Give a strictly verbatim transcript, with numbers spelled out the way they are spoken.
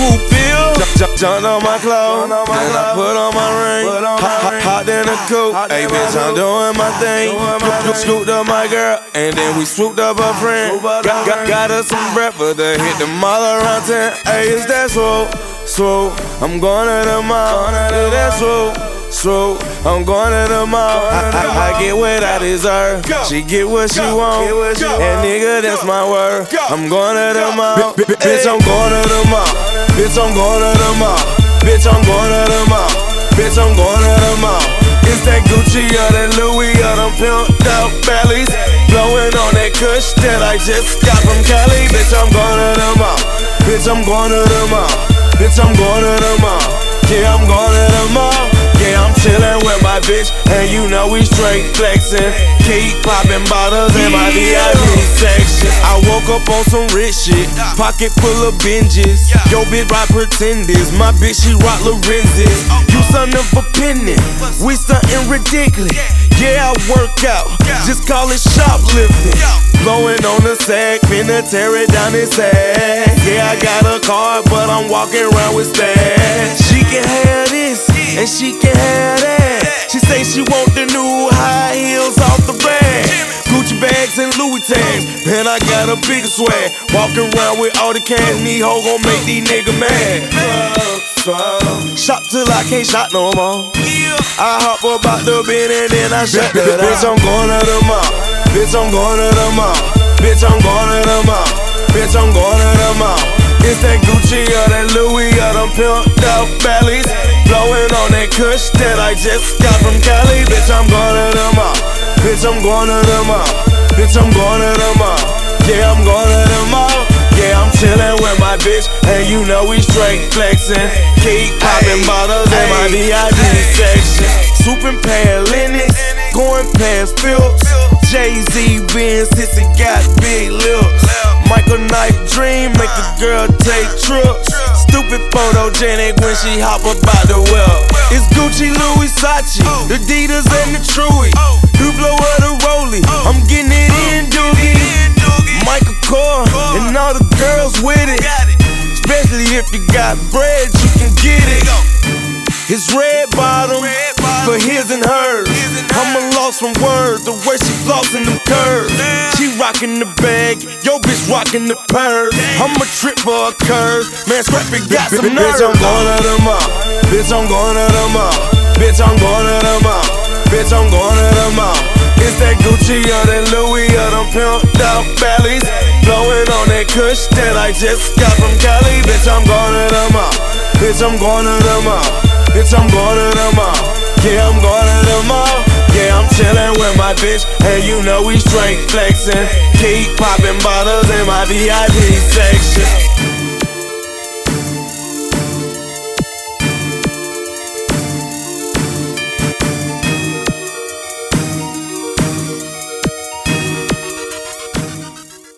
swoop bill. Jumped on my clothes, then I put on my ring. Hopped in the coupe, hey bitch, I'm doing my thing. Scooped up my girl, and then we swooped up her friend. Got, got, got us some breakfast to hit the mall around ten. Hey, is that swoop? Swoop, I'm going to the mall. Yeah, that swoop. Swoop, I'm going to the mall. I, I, I get what I deserve. She get what she want. And nigga, that's my word. I'm going to the mall. Bitch, I'm going to the mall. Bitch, I'm going to the mall. Bitch, I'm going to the mall. Bitch, I'm going to the mall. It's that Gucci or that Louis or them pimped out bellies. Blowing on that kush that I just got from Cali. Bitch, I'm going to the mall. Bitch, I'm going to the mall. Bitch, I'm going to the mall. Yeah, I'm going to the mall. Yeah, I'm chillin' with my bitch, and you know we straight flexin'. Keep poppin' bottles in my V I P section. I woke up on some rich shit, pocket full of binges. Yo, bitch rock Pretenders, my bitch she rock Lorenzes. You son of a penny, we stuntin' ridiculous. Yeah, I work out, just call it shoplifting. Blowing on the sack, finna tear it down his ass. Yeah, I got a car, but I'm walking around with stash. She can have this, and she can have that. She say she want the new high heels off the rack. Gucci bags and Louis tags, man, I got a bigger swag. Walking around with all the cash, need hoe gon' make these niggas mad. Shop till I can't shop no more. I hop up out the bed and then I shut the door. Bitch, I'm going to the mall. Bitch, I'm going to the mall. Bitch, I'm going to the mall. Bitch, I'm going to the mall. It's that Gucci or that Louis or them pimped out bellies. Blowing on that kush that I just got from Cali. Bitch, I'm going to the mall. Bitch, I'm going to the mall. Bitch, I'm going to the mall. Yeah, I'm going to the mall. Yeah, I'm chillin' with my bitch, and you know we straight flexin'. Keep poppin' bottles in my V I P section. Swoopin' past Lennox, going past Phillips. Jay-Z Benz, sissy got big lips. Michael Knight dream, make a girl take trips. Stupid photogenic when she hop up out the well. It's Gucci, Louis, Sachi, the Adidas and the Truey. Hublot or the Rollie, I'm getting it in, doogie. Michael Kors and all the girls with it. Especially if you got bread, you can get it. It's red bottom for his and hers. I'm a lost from words, the way she flossin' them curves. She rockin' the bag, yo bitch rockin' the purse. I'm a trip for a curve, man Scrappy got some nerve. Bitch, I'm going to the mall. Bitch, I'm going to the mall. Bitch, I'm going to the mall. Bitch, I'm going to the mall. It's that Gucci or that Louis or them pimped out bellies. Blowing on that kush that I just got from Cali. Bitch, I'm going to the mall. Bitch, I'm going to the mall. Bitch, I'm going to the mall. Yeah, I'm going to the mall. Yeah, I'm chillin' with my bitch, and you know we straight flexin'. Keep poppin' bottles in my V I P section.